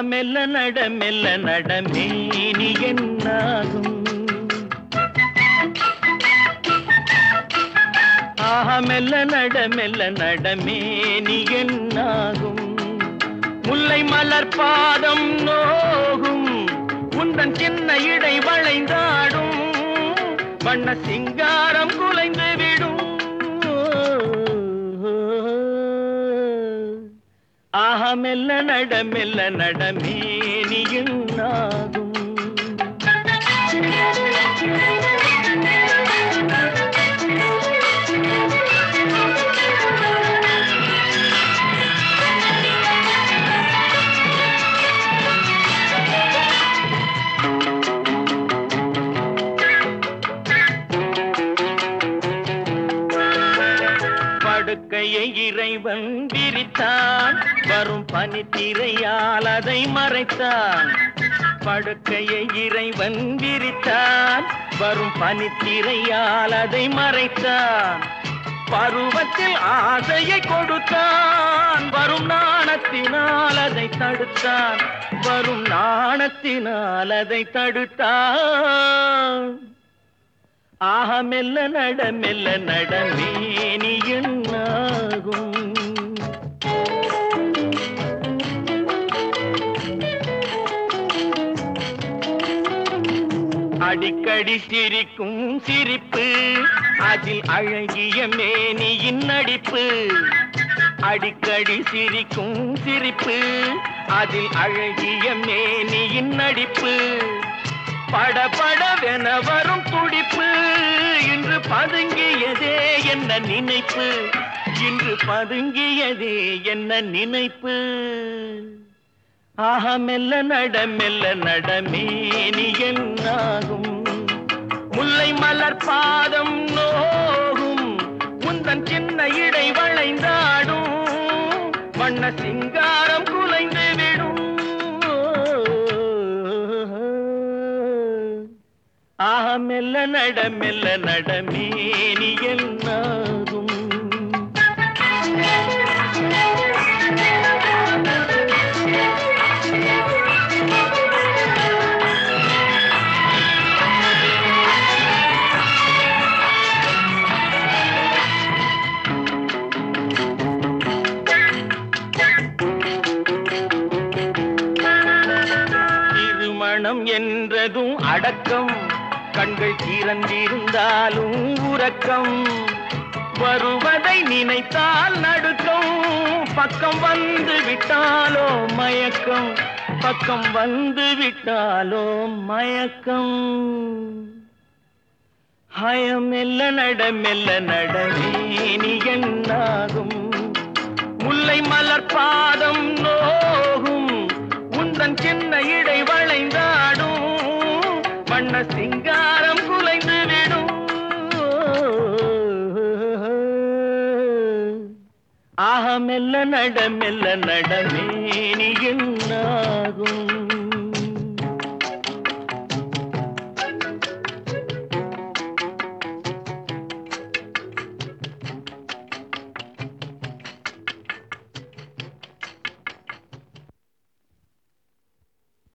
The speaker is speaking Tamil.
மெல்ல நட மேனி என்னாகும். ஆஹா மெல்ல நட மேனி என்னாகும். முல்லை மலர் பாதம் நோகும், உந்தன் சின்ன இடை வளைந்தாடும், வண்ண சிங்காரம் குலைந்து விடும். ஆஹா மெல்ல நட மேனி என்னாகும். படுக்கையை இறைவன் விரித்தான், வரும் பனித்திரையால் அதை மறைத்தான். படுக்கையை இறைவன் விரித்தான், வரும் பனித்திரையால் அதை மறைத்தான். பருவத்தில் ஆசையை கொடுத்தான், வரும் நாணத்தினால் அதை தடுத்தான். வரும் நாணத்தினால் அதை தடுத்தான். ஆஹா மெல்ல நட மேனி என்னாகும். அடிக்கடி சிரிக்கும் சிரிப்பு, அதில் அழகிய மேனியின் நடிப்பு. அடிக்கடி சிரிக்கும் சிரிப்பு, அதில் அழகிய மேனியின் நடிப்பு. படபடவென வரும் துடிப்பு, இன்று பதுங்கியதே என்ன நினைப்பு, இன்று பதுங்கியதே என்ன நினைப்பு. ஆஹா மெல்ல நட மேனி என்னாகும். முல்லை மலர் பாதம் நோகும், முந்தன் சின்ன இடை வளைந்தாடும், வண்ண சிங்காரம் குலைந்து விடும். ஆஹா மெல்ல நட மேனி என்னாகும். திருமணம் என்றதும் அடக்கம், கண்கள் திறந்திருந்தாலும் உறக்கம். வருவதை நினைத்தால் நடுக்கம், பக்கம் வந்து விட்டாலோ மயக்கம், பக்கம் வந்து விட்டாலோ மயக்கம். ஹயம் மெல்ல நட மேனி என்னாகும். முல்லை மலர் பாதம் நோகும், உந்தன் சின்ன இடை வளைந்தாடும், வண்ண சிங்காரம் குலைந்து விடும். ஆஹா மெல்ல நட மேனி என்னாகும்.